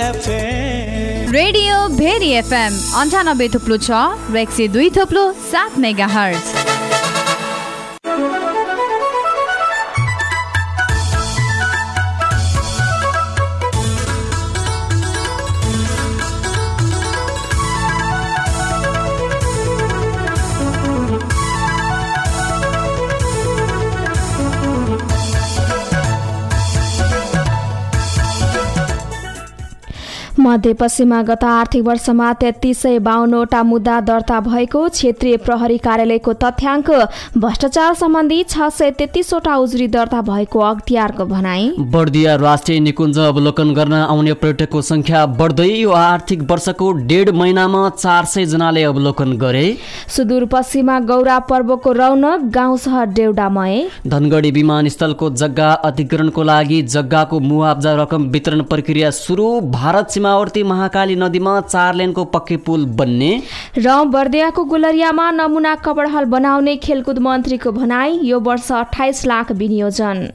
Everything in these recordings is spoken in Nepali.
FM रेडियो भेरी FM 98.6 र 102.7 मेगाहर्ज। मध्यपश्चिममा गत आर्थिक वर्षमा 3352वटा मुद्दा दर्ता भएको क्षेत्रीय प्रहरी कार्यालयको तथ्याङ्क। भ्रष्टाचार सम्बन्धी 633वटा उजुरी दर्ता भएको अख्तियारको भनाई। बर्दिया राष्ट्रिय निकुञ्ज अवलोकन गर्न आउने पर्यटकको संख्या बढ्दै यो आर्थिक वर्षको 1.5 महिनामा 400 जनाले अवलोकन गरे। सुदूरपश्चिममा गौरा पर्वको रौनक, गाउँ सहर देउडामय। धनगढी विमानस्थलको जग्गा अधिग्रहणको लागि जग्गाको मुआब्जा रकम वितरण प्रक्रिया सुरु। भारत सीमावर्ती महाकाली नदीमा 4 लेनको पक्कै पुल बन्ने र बर्दियाको गुलरियामा नमुना कपडहल बनाउने खेलकुद मन्त्रीको भनाई। यो वर्ष 28 लाख विनियोजन।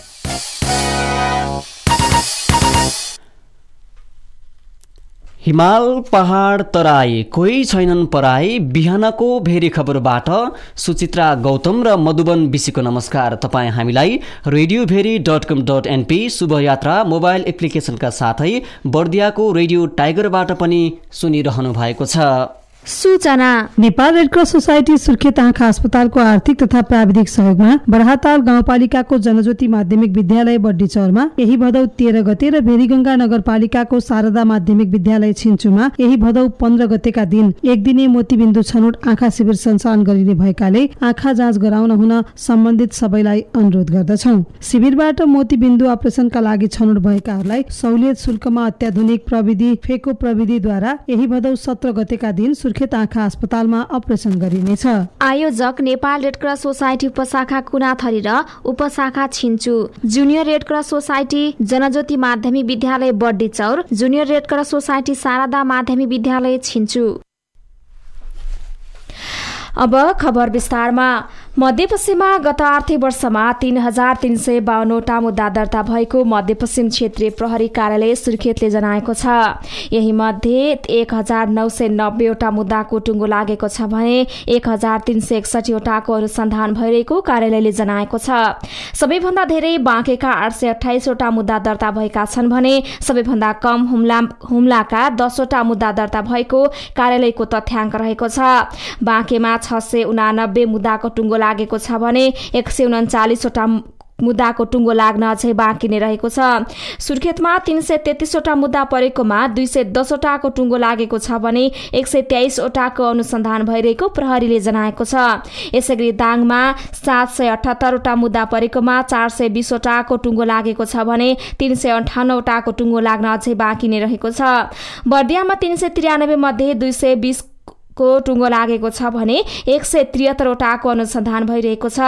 हिमाल पहाड तराई कोही छैनन् पराई। बिहानको भेरी खबरबाट सुचित्रा गौतम र मधुबन बिसीको नमस्कार। तपाईँ हामीलाई radioveri.com.np शुभ यात्रा मोबाइल एप्लिकेसनका साथै बर्दियाको रेडियो टाइगरबाट पनि सुनिरहनु भएको छ। सूचना। Nepal Red Cross Society Surkhet आँखा अस्पतालको आर्थिक तथा प्राविधिक सहयोगमा बराहताल गाउँपालिकाको जनज्योति माध्यमिक विद्यालय बड्डीचौरमा यही भदौ 13 गते र भेरीगंगा नगरपालिकाको शारदा माध्यमिक विद्यालय छिन्चुमा यही भदौ 15 गतेका दिन एक दिने मोतीबिन्दु छनौट आँखा शिविर सञ्चालन गरिने भएकाले आँखा जाँच गराउन हुन सम्बन्धित सबैलाई अनुरोध गर्दछौँ। शिविरबाट मोतीबिन्दु अपरेसनका लागि छनौट भएकाहरूलाई सहुलियत शुल्कमा अत्याधुनिक प्रविधि फेको प्रविधिद्वारा यही भदौ 17 गतेका दिन सुर्खेत आँखा अस्पतालमा अपरेसन गरिनेछ। आयोजक नेपाल रेड क्रस सोसाइटी उपशाखा कुनाथरी र उपशाखा Chhinchu. Junior Red Cross Society Janajyoti माध्यमिक विद्यालय Baddichaur, junior Red Cross Society Sharada माध्यमिक विद्यालय छिन्चु। अब खबर विस्तारमा। मध्यपश्चिममा गत आर्थिक वर्षमा 3352वटा मुद्दा दर्ता भएको मध्यपश्चिम क्षेत्रीय प्रहरी कार्यालय सुर्खेतले जनाएको छ। यही मध्ये 1990वटा मुद्दाको टुङ्गो लागेको छ भने 1361वटाको अनुसन्धान भइरहेको कार्यालयले जनाएको छ। सबैभन्दा धेरै बाँकेका 828वटा मुद्दा दर्ता भएका छन् भने सबैभन्दा कम हुम्लाका 10वटा मुद्दा दर्ता भएको कार्यालयको तथ्याङ्क रहेको छ। बाँकेमा 689 मुद्दाको टुङ्गो लागेको छ भने 139वटा मुद्दाको टुङ्गो लाग्न अझै बाँकी नै रहेको छ। सुर्खेतमा 333वटा मुद्दा परेकोमा 210वटाको टुङ्गो लागेको छ भने 123वटाको अनुसन्धान भइरहेको प्रहरीले जनाएको छ। यसैगरी दाङमा 778वटा मुद्दा परेकोमा 420वटाको टुङ्गो लागेको छ भने 358वटाको टुङ्गो लाग्न अझै बाँकी नै रहेको छ। बर्दियामा 393 मध्ये 220 को टुङ्गो लागेको छ भने 173वटाको अनुसन्धान भइरहेको छ।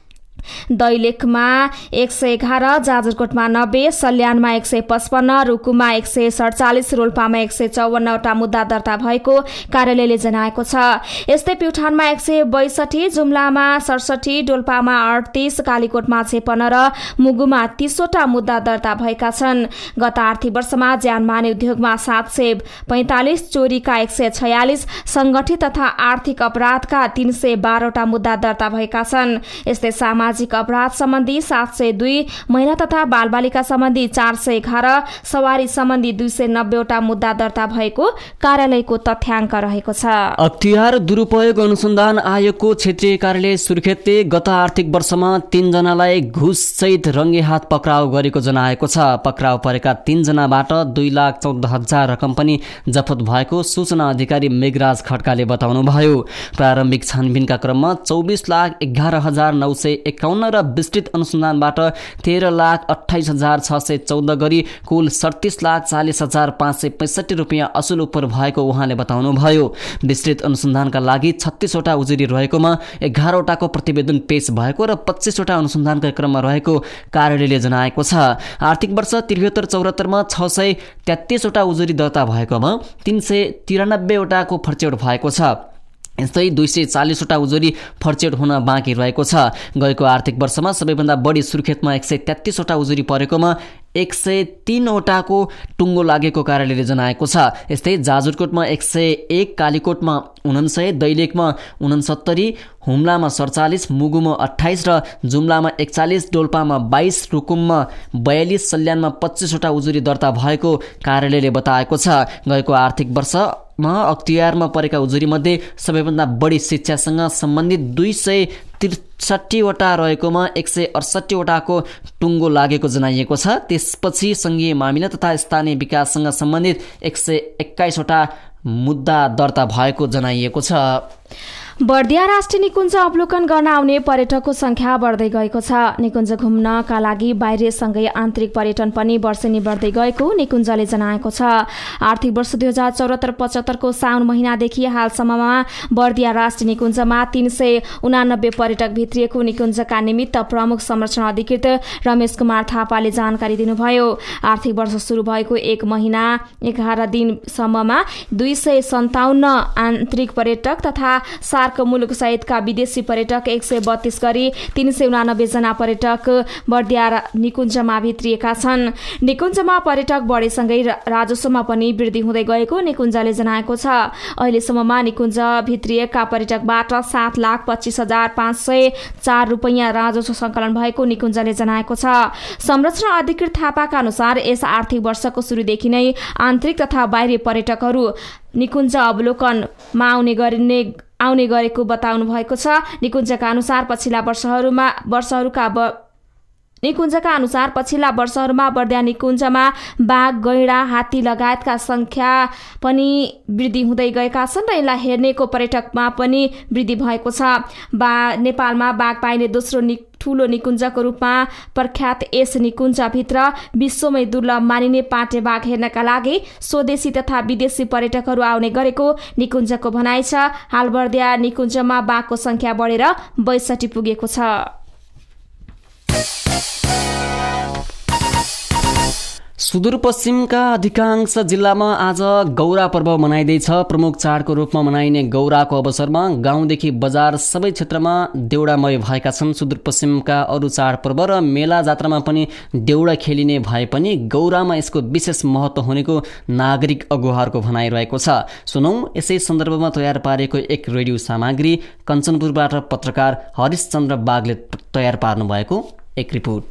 दैलेखमा 111, जाजरकोटमा 90, सल्यानमा 155, रुकुममा 147, रोल्पामा 154वटा मुद्दा दर्ता भएको कार्यालयले जनाएको छ। यस्तै प्युठानमा 162, जुम्लामा 67, डोल्पामा 38, कालीकोटमा 56 र मुगुमा 30वटा मुद्दा दर्ता भएका छन्। गत आर्थिक वर्षमा ज्यानमाने उद्योगमा 745, चोरीका 146, संगठित तथा आर्थिक अपराधका 312वटा मुद्दा दर्ता भएका छन्। यस्तै सामाजिक अपराध सम्बन्धी 702, महिला तथा बालबालिका सम्बन्धी 411, सवारी सम्बन्धी 290वटा मुद्दा दर्ता भएको कार्यालयको तथ्याङ्क रहेको छ। अख्तियार दुरुपयोग अनुसन्धान आयोगको क्षेत्रीय कार्यालय सुर्खेतले गत आर्थिक वर्षमा 3 जनालाई घुस सहित रङ्गे हात पक्राउ गरेको जनाएको छ। पक्राउ परेका 3 जनाबाट 2,14,000 रकम पनि जफत भएको सूचना अधिकारी मेघराज खड्काले बताउनुभयो। प्रारम्भिक छानबिनका क्रममा 24,11,951 र विस्तृत अनुसन्धानबाट 13,28,614 गरी कुल 37,40,565 रुपियाँ असुल उपर भएको उहाँले बताउनुभयो। विस्तृत अनुसन्धानका लागि 36वटा उजुरी रहेकोमा 11वटाको प्रतिवेदन पेश भएको र 25वटा अनुसन्धानका क्रममा रहेको कार्यालयले जनाएको छ। आर्थिक वर्ष 73-74मा 633वटा उजुरी दर्ता भएकोमा 393वटाको फर्चेट भएको छ। यस्तै 240वटा उजुरी फर्चेट हुन बाँकी रहेको छ। गएको आर्थिक वर्षमा सबैभन्दा बढी सुर्खेतमा 133वटा उजुरी परेकोमा 103 वटाको टुङ्गो लागेको कार्यालयले जनाएको छ। यस्तै जाजरकोटमा 101, कालीकोटमा 49, दैलेखमा 69, हुम्लामा 47, मुगुमा 28 र जुम्लामा 41, डोल्पामा 22, रुकुममा 42, सल्यानमा 25 वटा उजुरी दर्ता भएको कार्यालयले बताएको छ। गएको आर्थिक वर्षमा अख्तियारमा परेका उजुरीमध्ये सबैभन्दा बढी शिक्षासँग सम्बन्धित 263 वटा रहेकोमा 168 वटाको टुङ्गो लागेको जनाइएको छ। त्यसपछि सङ्घीय मामिला तथा स्थानीय विकाससँग सम्बन्धित 121 वटा मुद्दा दर्ता भएको जनाइएको छ। बर्दिया राष्ट्रिय निकुञ्ज अवलोकन गर्न आउने पर्यटकको संख्या बढ्दै गएको छ। निकुञ्ज घुम्नका लागि बाहिरसँगै आन्तरिक पर्यटन पनि वर्षेनी बढ्दै गएको निकुञ्जले जनाएको छ। आर्थिक वर्ष 2074-75 को साउन महिनादेखि हालसम्ममा बर्दिया राष्ट्रिय निकुञ्जमा 389 पर्यटक भित्रिएको निकुञ्जका निमित्त प्रमुख संरक्षण अधिकृत रमेश कुमार थापाले जानकारी दिनुभयो। आर्थिक वर्ष सुरु भएको 1 महिना 11 दिनसम्ममा 257 आन्तरिक पर्यटक तथा सार्क मुलुक सहितका विदेशी पर्यटक 132 गरी 389 जना पर्यटक बर्दिया निकुञ्जमा भित्रिएका छन्। निकुञ्जमा पर्यटक बढेसँगै राजस्वमा पनि वृद्धि हुँदै गएको निकुञ्जले जनाएको छ। अहिलेसम्ममा निकुञ्ज भित्रिएका पर्यटकबाट 7,25,504 रुपैयाँ राजस्व सङ्कलन भएको निकुञ्जले जनाएको छ। संरक्षण अधिकृत थापाका अनुसार यस आर्थिक वर्षको सुरुदेखि नै आन्तरिक तथा बाहिरी पर्यटकहरू निकुञ्ज अवलोकनमा आउने गरेको बताउनु भएको छ। निकुञ्जका अनुसार पछिल्ला वर्षहरूमा बर्दिया निकुञ्जमा बाघ, गैंडा, हात्ती लगायतका संख्या पनि वृद्धि हुँदै गएका छन् र यसलाई हेर्नेको पर्यटकमा पनि वृद्धि भएको छ। नेपालमा बाघ पाइने दोस्रो ठूलो निकुञ्जको रूपमा प्रख्यात यस निकुञ्जभित्र विश्वमै दुर्लभ मानिने पाटे बाघ हेर्नका लागि स्वदेशी तथा विदेशी पर्यटकहरू आउने गरेको निकुञ्जको भनाइ छ। हाल बर्दिया निकुञ्जमा बाघको संख्या बढेर 62 पुगेको छ। सुदूरपश्चिमका अधिकांश जिल्लामा आज गौरा पर्व मनाइँदैछ। प्रमुख चाडको रूपमा मनाइने गौराको अवसरमा गाउँदेखि बजार सबै क्षेत्रमा देउडामय भएका छन्। सुदूरपश्चिमका अरू चाडपर्व र मेला जात्रामा पनि देउडा खेलिने भए पनि गौरामा यसको विशेष महत्त्व हुनेको नागरिक अगुवाहरूको भनाइरहेको छ। सुनौँ यसै सन्दर्भमा तयार पारेको एक रेडियो सामग्री। कञ्चनपुरबाट पत्रकार हरिशचन्द्र बागले तयार पार्नुभएको एक रिपोर्ट।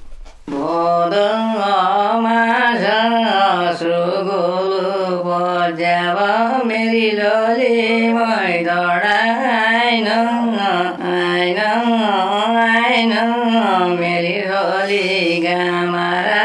मेरी लोली मेरी होली गामारा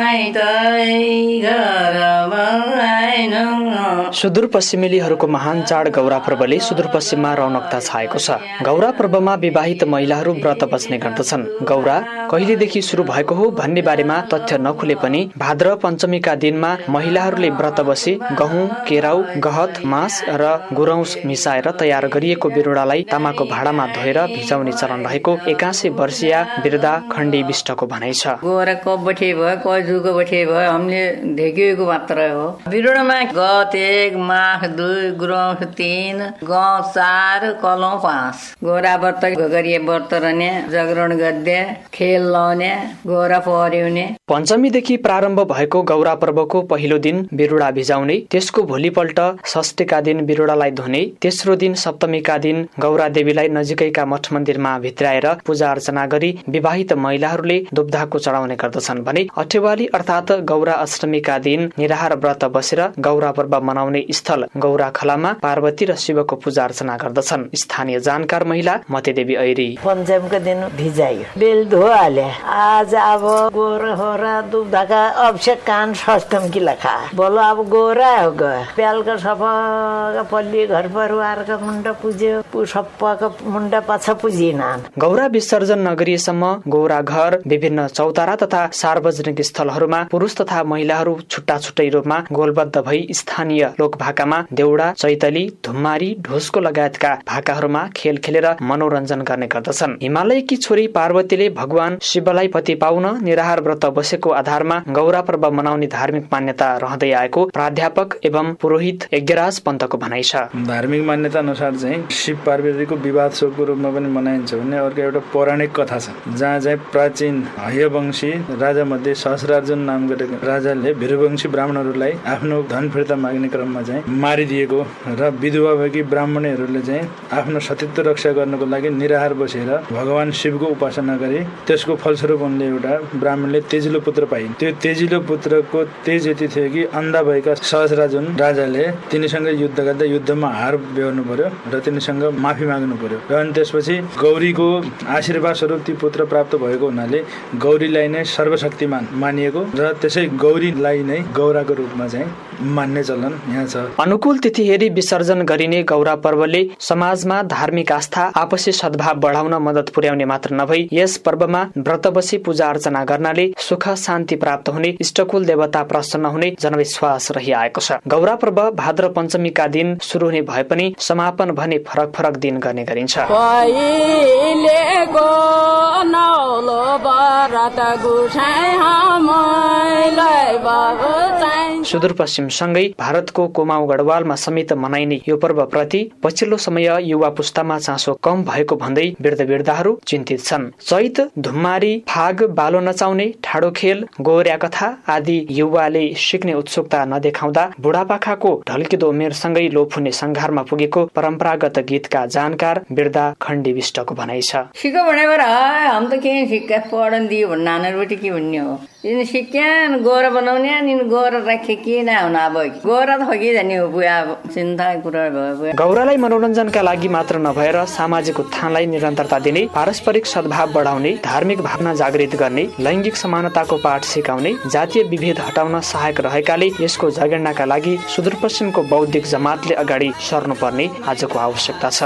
सुदूरपश्चिमेलीहरूको महान चाड गौरा पर्वले सुदूरपश्चिममा रौनकता छाएको छ। गौरा पर्वमा विवाहित महिलाहरू व्रत बस्ने गर्दछन्। गौरा कहिलेदेखि सुरु भएको हो भन्ने बारेमा तथ्य नखुले पनि भाद्र पञ्चमीका दिनमा महिलाहरूले व्रत बसी गहुँ, केराउ, गहत, मास र गुरौँस मिसाएर तयार गरिएको बिरुवालाई तामाको भाँडामा धोएर भिजाउने चलन रहेको 81 वर्षीय वृद्धा खण्डी विष्टको भनाइ छ। गोरा कब बैठे भयो, कजुको बैठे भयो, हामीले ढेकिएको मात्र हो। बिरुवामा गत 1, माघ 2, गुरौँस 3, गौँ 4, कलौँ 5। गोरा व्रत गरिए व्रत रहने, जागरण गद्य, खेल लाउने, गोरा पर्याउने। पञ्चमीदेखि प्रारम्भ भएको गौरा पर्वको पहिलो दिन बिरुवा भिजाउने, त्यसको भोलिपल्ट षष्ठीका दिन बिरुवालाई धुने, तेस्रो दिन सप्तमीका दिन गौरा देवीलाई नजिकैका मठ मन्दिरमा भित्राएर पूजा अर्चना गरी विवाहित महिलाहरूले दुब्धाको चढाउने गर्दछन् भने अठेवाली अर्थात् गौरा अष्टमीका दिन निराहार व्रत बसेर गौरा पर्व मनाउने स्थल गौरा खलामा पार्वती र शिवको पूजा अर्चना गर्दछन्। स्थानीय जानकार महिला मतेदेवी ऐरी। पञ्चमको दिन भिजायो, बेल धोहाले, आज अब गोरा हो र दुब्धाका अभिषेक कान सस्तम कि लखा बोलो अब गोरा हो गयो। प्यालको सफाका पल्ली घर परिवारका मुन्डा पुज्यो, सप्पाका मुन्डा पाछा पुजिन। गौरा विसर्जन नगरिएसम्म गौरा घर, विभिन्न चौतारा तथा सार्वजनिक स्थलहरूमा पुरुष तथा महिलाहरू छुट्टा छुट्टै रूपमा गोलबद्ध भई स्थानीय लोकभाकामा देउडा, चैतली, धुम्मारी, ढोसको लगायतका भाकाहरूमा खेल खेलेर मनोरञ्जन गर्ने गर्दछन्। हिमालयकी छोरी पार्वतीले भगवान शिवलाई पति पाउन निराहार व्रत बसेको आधारमा गौरा पर्व मनाउने धार्मिक मान्यता रहँदै आएको प्राध्यापक एवं पुरोहित यज्ञराज पन्तको भनाइ छ। धार्मिक मान्यता अनुसार चाहिँ शिव पार्वतीको विवाह शोकको रूपमा पनि मनाइन्छ भन्ने अर्को एउटा पौराणिक कथा छ, जहाँ चाहिँ प्राचीन हयवंशी राजा मध्ये सहस्रार्जुन नाम गरेको राजाले भिरुवंशी ब्राह्मणहरूलाई आफ्नो धन फिर्ता माग्ने क्रममा चाहिँ मारिदिएको र विधवा भएकी ब्राह्मणहरूले चाहिँ आफ्नो सतीत्व रक्षा गर्नको लागि निराहार बसेर भगवान शिवको उपासना गरे। त्यसको फलस्वरूप उनले एउटा ब्राह्मणले तेजिलो पुत्र पाइन्। त्यो तेजिलो पुत्रको तेज यति थियो कि अन्धा भएका सहस्रार्जुन राजाले तिनीसँग युद्ध गर्दा युद्धमा हार बेहोर्नु पर्यो र तिनीसँग माफी माग्नु पर्यो। र अनि त्यसपछि गौरीको आशीर्वाद स्वरूप ती पुत्र प्राप्त भएको हुनाले गौरीलाई नै सर्वशक्तिमान मानिएको र त्यसै गौरीलाई नै गौराको रूपमा चाहिँ मान्ने चलन यहाँ छ। अनुकूल तिथि हेरी विसर्जन गरिने गौरा पर्वले समाजमा धार्मिक आस्था, आपसी सद्भाव बढाउन मद्दत पुर्याउने मात्र नभई यस पर्वमा व्रत बसी पूजा अर्चना गर्नाले सुख शान्ति प्राप्त हुने, इष्टकुल देवता प्रसन्न हुने जनविश्वास रहिआएको छ। गौरा पर्व भाद्र पञ्चमीका दिन सुरु हुने भए पनि समापन भने फरक फरक दिन गर्ने गरिन्छ। सुदूरपश्चिमसँगै भारतको कुमाऊँ गढवालमा समेत मनाइने यो पर्वप्रति पछिल्लो समय युवा पुस्तामा चासो कम भएको भन्दै वृद्धवृद्धाहरू चिन्तित छन्। चैत, धुम्मारी, फाग, बालो नचाउने, ठाडो खेल, गोर्या कथा आदि युवाले सिक्ने उत्सुकता नदेखाउँदा बुढापाखाको ढल्किदो उमेरसँगै लोप हुने संघारमा पुगेको परम्परागत गीतका जानकार वृद्धा खण्डी विष्टको भनाइ छ। सिक्यो भनेर हम त के सिक्का पढन दियो भन्न नानाबाट के भन्ने हो, इन सिक्या गोरा बनाउने नि गोरा राखे के न हुन, अब गोरा त खगे जाने हो बुवा, चिन्ता कुरा भयो। गौरालाई मनोरञ्जनका लागि मात्र नभएर सामाजिक उत्थानलाई निरन्तरता दिने, पारस्परिक सद्भाव बढाउने, धार्मिक भावना जागृत गर्ने, लैङ्गिक समानताको पाठ सिकाउने, जातीय विभेद हटाउन सहायक रहेकाले यसको जगेर्नाका लागि सुदूरपश्चिमको बौद्धिक जमातले अगाडि सर्नुपर्ने आजको आवश्यकता छ।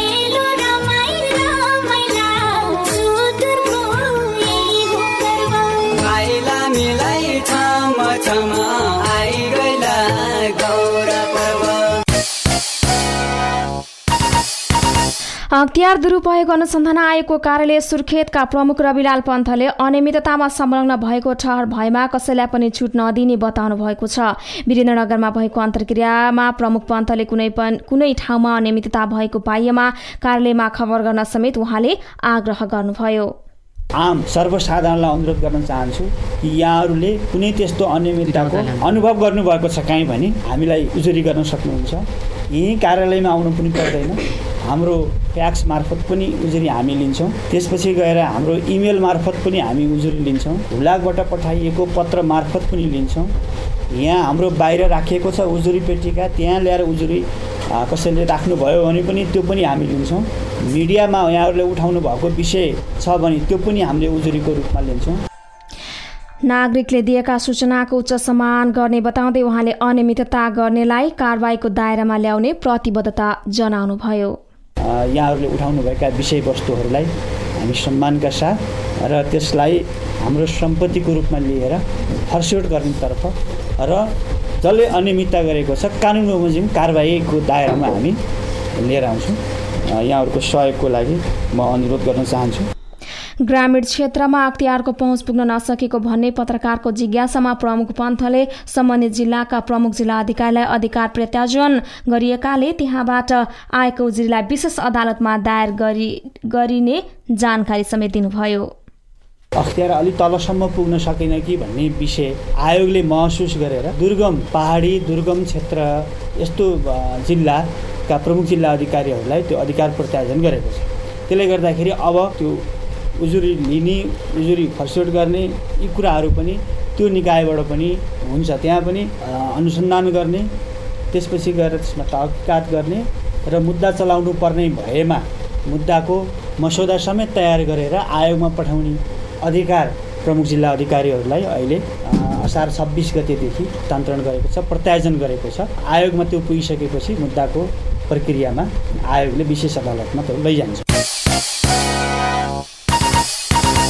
अख्तियार दुरुपयोग अनुसन्धान आयोगको कार्यालय सुर्खेतका प्रमुख रविलाल पन्थले अनियमिततामा संलग्न भएको ठहर भएमा कसैलाई पनि छुट नदिने बताउनु भएको छ। वीरेन्द्रनगरमा भएको अन्तर्क्रियामा प्रमुख पन्थले कुनै ठाउँमा अनियमितता भएको पाइएमा कार्यालयमा खबर गर्न समेत उहाँले आग्रह गर्नुभयो। आम सर्वसाधारणलाई अनुरोध गर्न चाहन्छु कि यहाँहरूले कुनै त्यस्तो अनियमितताको अनुभव गर्नुभएको छ काहीँ भने हामीलाई उजुरी गर्न सक्नुहुन्छ। यही कार्यालयमा आउनु पनि पर्दैन, हाम्रो फ्याक्स मार्फत पनि उजुरी हामी लिन्छौँ। त्यसपछि गएर हाम्रो इमेल मार्फत पनि हामी उजुरी लिन्छौँ, हुलाकबाट पठाइएको पत्र मार्फत पनि लिन्छौँ। यहाँ हाम्रो बाहिर राखिएको छ उजुरी पेटिका, त्यहाँ ल्याएर उजुरी कसैले राख्नुभयो भने पनि त्यो पनि हामी लिन्छौँ। मिडियामा यहाँहरूले उठाउनु भएको विषय छ भने त्यो पनि हामीले उजुरीको रूपमा लिन्छौँ। नागरिकले दिएका सूचनाको उच्च सम्मान गर्ने बताउँदै उहाँले अनियमितता गर्नेलाई कारबाहीको दायरामा ल्याउने प्रतिबद्धता जनाउनुभयो। यहाँहरूले उठाउनुभएका विषयवस्तुहरूलाई हामी सम्मानका साथ र त्यसलाई हाम्रो सम्पत्तिको रूपमा लिएर फर्स्योट गर्नेतर्फ र जसले अनियमितता गरेको छ कानुन बमोजिम कारबाहीको दायरामा हामी लिएर आउँछौँ। यहाँहरूको सहयोगको लागि म अनुरोध गर्न चाहन्छु। ग्रामीण क्षेत्रमा अख्तियारको पहुँच पुग्न नसकेको भन्ने पत्रकारको जिज्ञासामा प्रमुख पन्थले सम्बन्धित जिल्लाका प्रमुख जिल्ला अधिकारीलाई अधिकार प्रत्यार्जन गरिएकाले त्यहाँबाट आएको उजुरीलाई विशेष अदालतमा दायर गरिने जानकारी समेत दिनुभयो। अख्तियार अलि तलसम्म पुग्न सकेन कि भन्ने विषय आयोगले महसुस गरेर दुर्गम पहाडी दुर्गम क्षेत्र यस्तो जिल्लाका प्रमुख जिल्ला अधिकारीहरूलाई त्यो अधिकार प्रत्यार्जन गरेको छ। त्यसले गर्दाखेरि अब त्यो उजुरी लिने, उजुरी फर्स्योट गर्ने यी कुराहरू पनि त्यो निकायबाट पनि हुन्छ। त्यहाँ पनि अनुसन्धान गर्ने, त्यसपछि गएर त्यसमा तहकिकात गर्ने र मुद्दा चलाउनु पर्ने भएमा मुद्दाको मसौदा समेत तयार गरेर आयोगमा पठाउने अधिकार प्रमुख जिल्ला अधिकारीहरूलाई अहिले असार 26 गतेदेखि हस्तान्तरण गरेको छ, प्रत्यार्जन गरेको छ। आयोगमा त्यो पुगिसकेपछि मुद्दाको प्रक्रियामा आयोगले विशेष अदालतमा त्यो लैजान्छ।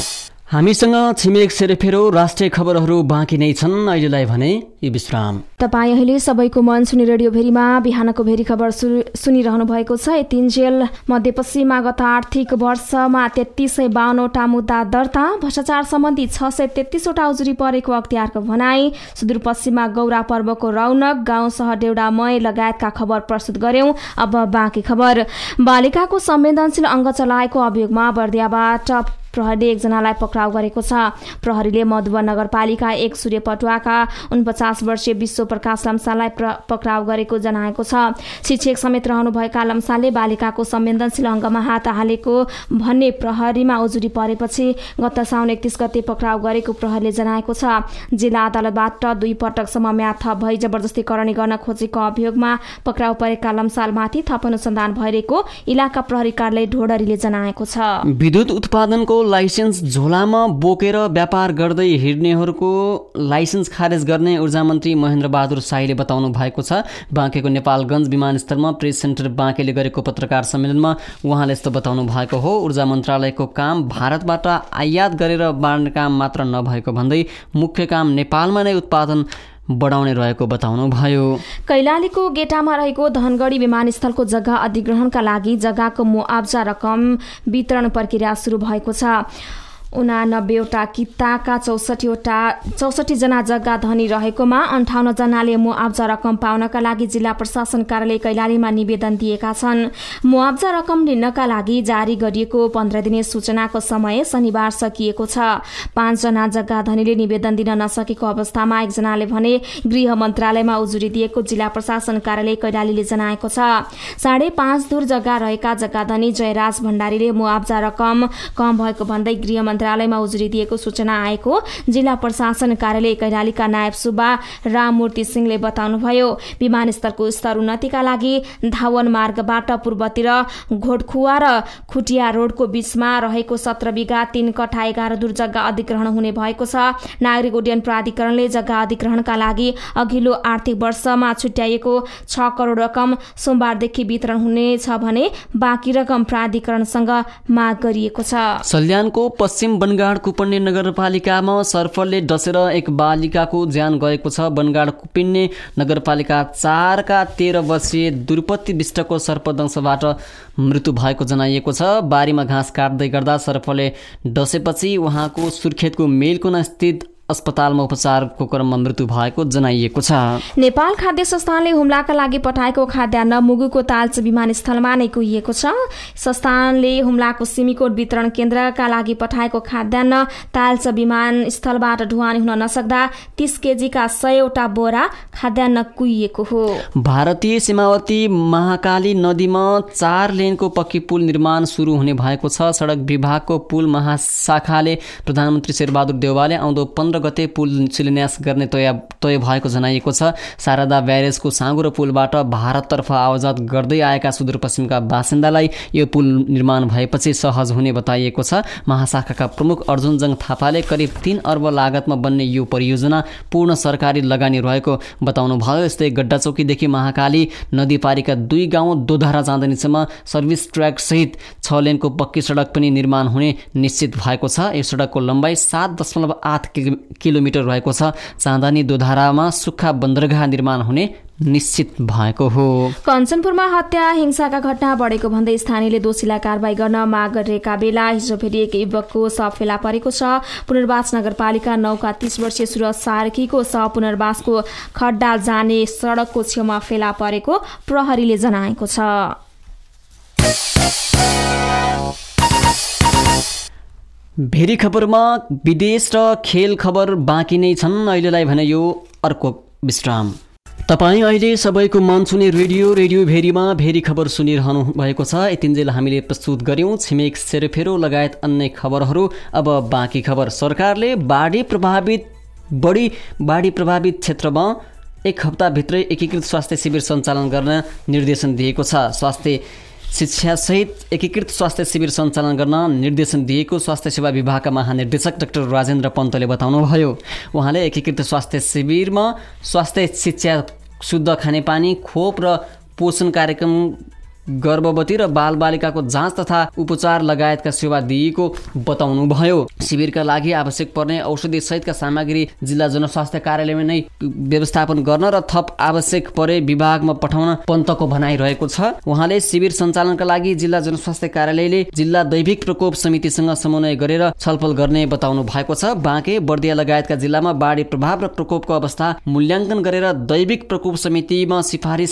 हामीसँग छिमेक सेरेफेरो राष्ट्रिय खबरहरू बाँकी नै छन्। अहिलेलाई भने यो विश्राम। तपाईँ अहिले सबैको मन सुनि रेडियो भेरीमा बिहानको भेरी खबर सुनिरहनु भएको छ। यतिन्जेल मध्यपश्चिममा गत आर्थिक वर्षमा 3352वटा मुद्दा दर्ता, भ्रष्टाचार सम्बन्धी 633वटा उजुरी परेको अख्तियारको भनाई, सुदूरपश्चिममा गौरा पर्वको रौनक, गाउँ सहर देउडामय लगायतका खबर प्रस्तुत गर्यौं। अब बाँकी खबर। बालिकाको संवेदनशील अङ्ग चलाएको अभियोगमा बर्दियाबाट प्रहरीले एकजनालाई पक्राउ गरेको छ। प्रहरीले मधुवन नगरपालिका 1 सूर्यपटुवाका 49 वर्षीय विश्व प्रकाश लम्साललाई पक्राउ गरेको जनाएको छ। शिक्षक समेत रहनुभएका लम्सालले बालिकाको संवेदनशील अङ्गमा हात हालेको भन्ने प्रहरीमा उजुरी परेपछि गत साउन 31 गते पक्राउ गरेको प्रहरीले जनाएको छ। जिल्ला अदालतबाट 2 पटकसम्म म्याद थप भई जबरजस्ती करणी गर्न खोजेको अभियोगमा पक्राउ परेका लम्सालमाथि थप अनुसन्धान भइरहेको इलाका प्रहरी कार्यालय ढोडरीले जनाएको छ। विद्युत उत्पादनको लाइसेन्स झोलामा बोकेर व्यापार गर्दै हिँड्नेहरूको लाइसेन्स खारेज गर्ने ऊर्जा मन्त्री महेन्द्र बहादुर शाहीले बताउनु भएको छ। बाँकेको नेपालगञ्ज विमानस्थलमा प्रेस सेन्टर बाँकेले गरेको पत्रकार सम्मेलनमा उहाँले यस्तो बताउनु भएको हो। ऊर्जा मन्त्रालयको काम भारतबाट आयात गरेर बाँड्ने काम मात्र नभएको भन्दै मुख्य काम नेपालमा नै उत्पादन बढाउने रहेको बताउनु भयो। कैलालीको गेटामा रहेको धनगढी विमानस्थलको जग्गा अधिग्रहणका लागि जग्गाको मुआब्जा रकम वितरण प्रक्रिया सुरु भएको छ। 89वटा किताका 64 जना जग्गा धनी रहेकोमा 58 जनाले मुआब्जा रकम पाउनका लागि जिल्ला प्रशासन कार्यालय कैलालीमा निवेदन दिएका छन्। मुआब्जा रकम लिनका लागि जारी गरिएको 15 दिने सूचनाको समय शनिबार सकिएको छ। 5 जना जग्गा धनीले निवेदन दिन नसकेको अवस्थामा एकजनाले भने गृह मन्त्रालयमा उजुरी दिएको जिल्ला प्रशासन कार्यालय कैलालीले जनाएको छ। 5.5 दूर जग्गा रहेका जग्गा धनी जयराज भण्डारीले मुआब्जा रकम कम भएको भन्दै गृह मन्त्रालयमा उजुरी दिएको सूचना आएको जिल्ला प्रशासन कार्यालय कैलालीका नायब सुब्बा राममूर्ति सिंहले बताउनुभयो। विमानस्थलको स्तर उन्नतिका लागि धावन मार्गबाट पूर्वतिर घोडखुवा र खुटिया रोडको बीचमा रहेको 17 बिघा 3 कठा 11 दूर जग्गा अधिग्रहण हुने भएको छ। नागरिक उड्डयन प्राधिकरणले जग्गा अधिग्रहणका लागि अघिल्लो आर्थिक वर्षमा छुट्याइएको 6 करोड रकम सोमबारदेखि वितरण हुनेछ भने बाँकी रकम प्राधिकरणसँग माग गरिएको छ। सल्यानको पश्चिम बनगाड कुपन्ने नगरपालिकामा सर्फलले डसेर एक बालिकाको ज्यान गएको छ। बनगाड कुपिन्ने नगरपालिका 4 का 13 वर्षीय दुर्पति विष्टको सर्पदंशबाट मृत्यु भएको जनाइएको छ। बारीमा घाँस काट्दै गर्दा सर्पले डसेपछि उहाँको सुर्खेतको मेलकुना स्थित अस्पतालमा उपचारको क्रममा मृत्यु भएको जनाइएको छ। नेपाल खाद्य संस्थानले हुम्लाका लागि पठाएको खाद्यान्न मुगुको ताल्च विमानस्थलमा नै कुहिएको छ। संस्थानले हुम्लाको सिमीकोट वितरण केन्द्रका लागि पठाएको खाद्यान्न ताल्च विमानस्थलबाट ढुवानी हुन नसक्दा 30 केजीका 100वटा बोरा खाद्यान्न कुहिएको हो। भारतीय सीमावर्ती महाकाली नदीमा 4 लेनको पक्की पुल निर्माण सुरु हुने भएको छ। सडक विभागको पुल महाशाखाले प्रधानमन्त्री शेरबहादुर देउवाले आउँदो 15 गते पुल शिलान्यास गर्ने तय भएको जनाइएको छ। शारदा ब्यारेजको साँगुरो पुलबाट भारततर्फ आवाजात गर्दै आएका सुदूरपश्चिमका बासिन्दालाई यो पुल निर्माण भएपछि सहज हुने बताइएको छ। महाशाखाका प्रमुख अर्जुनजङ थापाले करिब 3 अर्ब लागतमा बन्ने यो परियोजना पूर्ण सरकारी लगानी रहेको बताउनु भयो। यस्तै गड्डाचौकीदेखि महाकाली नदी पारीका 2 गाउँ दोधारा जाँदैनेसम्म सर्भिस ट्र्याक सहित 6 लेनको पक्की सडक पनि निर्माण हुने निश्चित भएको छ। यो सडकको लम्बाइ 7.8 किलोमिटर रहेको छ। चाँदनी दोधारामा सुक्खा बन्दरगाह निर्माण हुने निश्चित भएको हो। कञ्चनपुरमा हत्या हिंसाका घटना बढेको भन्दै स्थानीयले दोषीलाई कारबाही गर्न माग गरेका बेला हिजो फेरि एक युवकको शव फेला परेको छ। पुनर्वास नगरपालिका 9 का 30 वर्षीय सुरज सार्कीको शव पुनर्वासको खड्डा जाने सडकको छेउमा फेला परेको प्रहरीले जनाएको छ। भेरी खबरमा विदेश र खेल खबर बाँकी नै छन्। अहिलेलाई भने यो अर्को विश्राम। तपाईँ अहिले सबैको मन छुने रेडियो भेरीमा भेरी खबर सुनिरहनु भएको छ। यतिन्जेल हामीले प्रस्तुत गर्यौं छिमेक सेरोफेरो लगायत अन्य खबरहरू। अब बाँकी खबर। सरकारले बाढी प्रभावित क्षेत्रमा 1 हप्ताभित्रै एकीकृत स्वास्थ्य शिविर सञ्चालन गर्न निर्देशन दिएको छ। स्वास्थ्य शिक्षा सहित एकीकृत स्वास्थ्य शिविर सञ्चालन गर्न निर्देशन दिएको स्वास्थ्य सेवा विभागका महानिर्देशक डाक्टर राजेन्द्र पन्तले बताउनुभयो। उहाँले एकीकृत स्वास्थ्य शिविरमा स्वास्थ्य शिक्षा, शुद्ध खानेपानी, खोप र पोषण कार्यक्रम गर्भवती र बालबालिकाको जाँच तथा उपचार लगायतका सेवा दिएको बताउनुभयो। शिविरका लागि आवश्यक पर्ने औषधि सहितका सामग्री जिल्ला जनस्वास्थ्य कार्यालयमा नै व्यवस्थापन गर्न र थप आवश्यक परे विभागमा पठाउन पन्तको भनाइरहेको छ। उहाँले शिविर सञ्चालनका लागि जिल्ला जनस्वास्थ्य कार्यालयले जिल्ला दैविक प्रकोप समितिसँग समन्वय गरेर छलफल गर्ने बताउनु भएको छ। बाँके, बर्दिया लगायतका जिल्लामा बाढी प्रभाव र प्रकोपको अवस्था मूल्याङ्कन गरेर दैविक प्रकोप समितिमा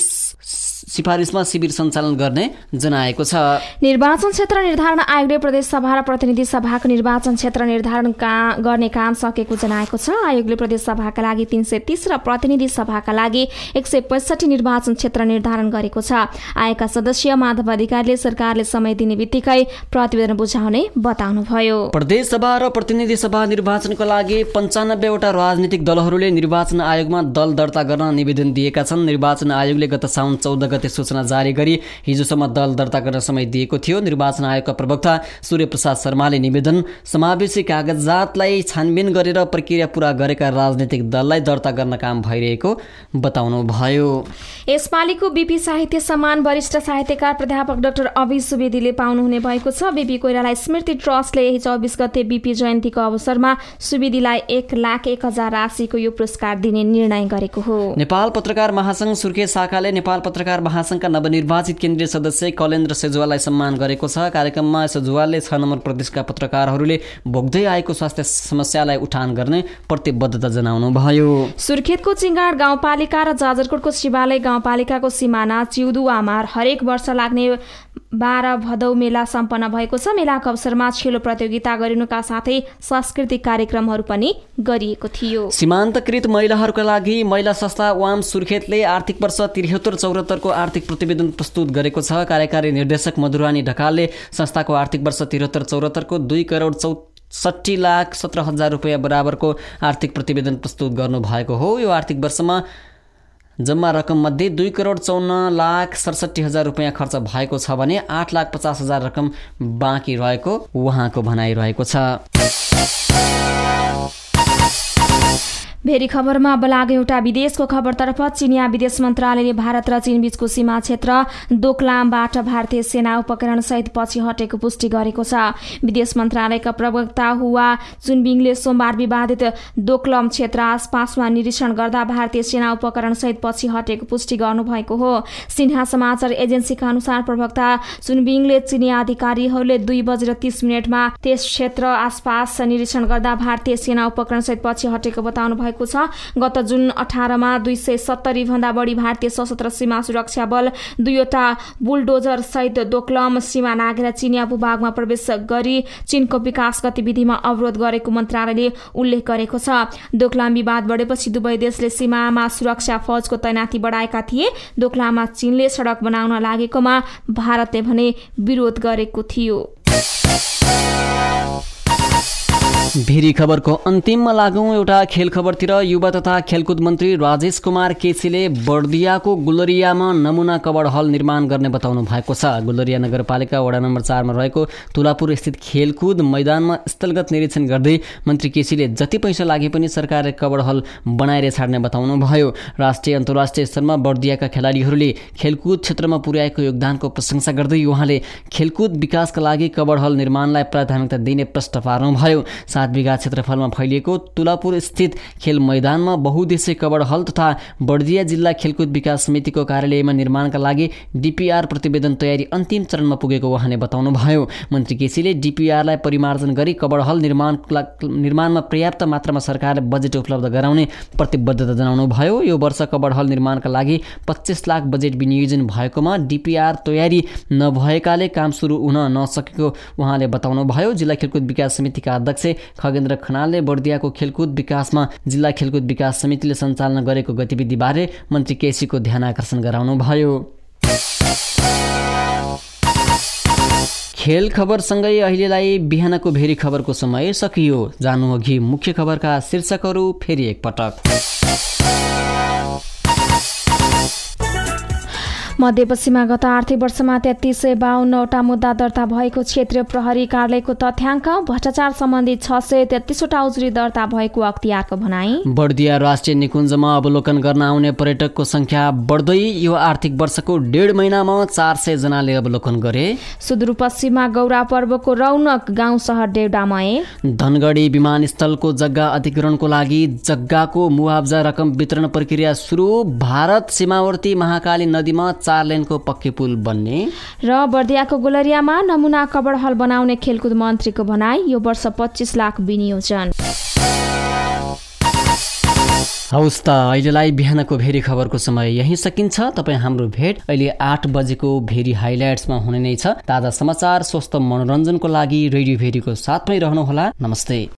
सिफारिसमा शिविर सञ्चालन गर्ने जनाएको छ। निर्वाचन क्षेत्र निर्धारण आयोगले प्रदेश सभा र प्रतिनिधि सभाको निर्वाचन क्षेत्र निर्धारण गर्ने काम सकेको जनाएको छ। आयोगले प्रदेश सभाका लागि 330 र प्रतिनिधि सभाका लागि 165 निर्वाचन क्षेत्र निर्धारण गरेको छ। आयोगका सदस्य माधव अधिकारीले सरकारले समय दिने बित्तिकै प्रतिवेदन बुझाउने बताउनुभयो। प्रदेश सभा र प्रतिनिधि सभा निर्वाचनका लागि 95 वटा राजनीतिक दलहरूले निर्वाचन आयोगमा दल दर्ता गर्न निवेदन दिएका छन्। निर्वाचन आयोगले गत साउन 14 गते सूचना जारी गरी हिजोसम्म दल दर्ता गर्न समय दिएको थियो। निर्वाचन आयोगका प्रवक्ता सूर्य प्रसाद शर्माले निवेदन समावेशी कागजातलाई छानबिन गरेर प्रक्रिया पूरा गरेका राजनीतिक दललाई दर्ता गर्न काम भइरहेको बताउनुभयो। यसपालिको बीपी साहित्य सम्मान वरिष्ठ साहित्यकार प्राध्यापक डाक्टर अभि सुवेदीले पाउनुहुने भएको छ। बीपी कोइराला स्मृति ट्रस्टले यही 24 गते बीपी जयन्तीको अवसरमा सुवेदीलाई 1,01,000 राशिको यो पुरस्कार दिने निर्णय गरेको हो। नेपाल पत्रकार महासंघ सुर्खेत शाखाले नेपाल पत्रकार महासंघका नवनिर्वाचित केन्द्रीय सदस्य कलेन्द्र सेजुवाललाई सम्मान गरेको छ। कार्यक्रममा सेजुवालले 6 नम्बर प्रदेशका पत्रकारहरूले भोग्दै आएको स्वास्थ्य समस्यालाई उठान गर्ने प्रतिबद्धता जनाउनु भयो। सुर्खेतको चिङ्गाड गाउँपालिका र जाजरकोटको शिवालय गाउँपालिकाको सिमाना चिउदुवामा हरेक वर्ष लाग्ने 12 भदौ मेला सम्पन्न भएको छ। मेलाको अवसरमा खेलो प्रतियोगिता गरिनुका साथै सांस्कृतिक कार्यक्रमहरू पनि गरिएको थियो। सीमान्तकृत महिलाहरूका लागि महिला संस्था वाम सुर्खेतले आर्थिक वर्ष 73-74 को आर्थिक प्रतिवेदन प्रस्तुत गरेको छ। कार्यकारी निर्देशक मधुरानी ढकालले संस्थाको आर्थिक वर्ष 73-74 को 2,60,17,000 रुपियाँ बराबरको आर्थिक प्रतिवेदन प्रस्तुत गर्नु भएको हो। यो आर्थिक वर्षमा जम्मा रकम मध्ये 2,54,67,000 रुपियाँ खर्च भएको छ भने 8,50,000 रकम बाँकी रहेको उहाँको भनाइरहेको छ। भेरी खबरमा अब लाग्यो एउटा विदेशको खबरतर्फ। चिनिया विदेश मन्त्रालयले भारत र चीन बीचको सीमा क्षेत्र दोकलामबाट भारतीय सेना उपकरण सहित पछि हटेको पुष्टि गरेको छ। विदेश मन्त्रालयका प्रवक्ता हुआ चुनबिङले सोमबार विवादित दोकलम क्षेत्र आसपासमा निरीक्षण गर्दा भारतीय सेना उपकरण सहित पछि हटेको पुष्टि गर्नुभएको हो। सिन्हा समाचार एजेन्सीका अनुसार प्रवक्ता चुनबिङले चिनिया अधिकारीहरूले 2:30 त्यस क्षेत्र आसपास निरीक्षण गर्दा भारतीय सेना उपकरण सहित पछि हटेको बताउनु भएको छ। गत जुन 18 मा 270 भन्दा बढी भारतीय सशस्त्र सीमा सुरक्षा बल 2वटा बुलडोजर सहित दोकलम सीमा नागेर चिनिया भूभागमा प्रवेश गरी चीनको विकास गतिविधिमा अवरोध गरेको मन्त्रालयले उल्लेख गरेको छ। दोकलाम विवाद बढेपछि दुवै देशले सीमामा सुरक्षा फौजको तैनाती बढाएका थिए। दोकलाममा चीनले सडक बनाउन लागेकोमा भारतले भने विरोध गरेको थियो। भेरी खबरको अन्तिममा लागौं एउटा खेल खबरतिर। युवा तथा खेलकुद मन्त्री राजेश कुमार केसीले बर्दियाको गुलरियामा नमुना कबड हल निर्माण गर्ने बताउनु भएको छ। गुलरिया नगरपालिका वडा नम्बर 4 मा रहेको तुलापुर स्थित खेलकुद मैदानमा स्थलगत निरीक्षण गर्दै मन्त्री केसीले जति पैसा लागे पनि सरकारले कबड हल बनाएर छाड्ने बताउनु भयो। राष्ट्रिय अन्तर्राष्ट्रिय स्तरमा बर्दियाका खेलाडीहरूले खेलकुद क्षेत्रमा पुर्याएको योगदानको प्रशंसा गर्दै उहाँले खेलकुद विकासका लागि कबड हल निर्माणलाई प्राथमिकता दिने प्रश्न पार्नुभयो। 7 बिघा क्षेत्रफलमा फैलिएको तुलापुर स्थित खेल मैदानमा बहुद्देश्य कबड हल तथा बर्दिया जिल्ला खेलकुद विकास समितिको कार्यालयमा निर्माणका लागि डीपीआर प्रतिवेदन तयारी अन्तिम चरणमा पुगेको उहाँले बताउनुभयो। मन्त्री केसीले डीपीआरलाई परिमार्जन गरी कबड हल निर्माणमा पर्याप्त मात्रामा सरकारले बजेट उपलब्ध गराउने प्रतिबद्धता जनाउनु भयो। यो वर्ष कबड हल निर्माणका लागि 25 लाख बजेट विनियोजन भएकोमा डीपीआर तयारी नभएकाले काम सुरु हुन नसकेको उहाँले बताउनु भयो। जिल्ला खेलकुद विकास समितिका अध्यक्ष खगेन्द्र खनालले बर्दियाको खेलकुद विकासमा जिल्ला खेलकुद विकास समितिले सञ्चालन गरेको गतिविधिबारे मन्त्री केसीको ध्यान आकर्षण गराउनुभयो। खेल खबरसँगै अहिलेलाई बिहानको भेरी खबरको समय सकियो। जानु अघि मुख्य खबरका शीर्षकहरू फेरि एकपटक। मध्यपश्चिममा गत आर्थिक वर्षमा 3352वटा मुद्दा दर्ता भएको क्षेत्रीय प्रहरी कार्यालयको तथ्याङ्क। भ्रष्टाचार सम्बन्धी 633वटा उजुरी दर्ता भएको अख्तियारको भनाई। बर्दिया राष्ट्रिय निकुञ्जमा अवलोकन गर्न आउने पर्यटकको संख्या बढ्दै यो आर्थिक वर्षको 1.5 महिनामा 400 जनाले अवलोकन गरे। सुदूरपश्चिममा गौरा पर्वको रौनक गाउँ सहर देउडामय। धनगढी विमानस्थलको जग्गा अधिग्रहणको लागि जग्गाको मुआब्जा रकम वितरण प्रक्रिया सुरु। भारत सीमावर्ती महाकाली नदीमा 4 लेनको पक्की पुल बन्ने। र बर्दियाको गोलरियामा नमुना कबड हल बनाउने खेलकुद मन्त्रीको भनाई। यो वर्ष 25 लाख विनियोजन। हौस् त अहिलेलाई बिहानको भेरी खबरको समय यही सकिन्छ। तपाईँ हाम्रो भेट अहिले 8 बजेको भेरी हाइलाइट्समा हुने नै छ। ताजा समाचार स्वस्थ मनोरञ्जनको लागि रेडियो भेरीको साथमै रहनुहोला। नमस्ते।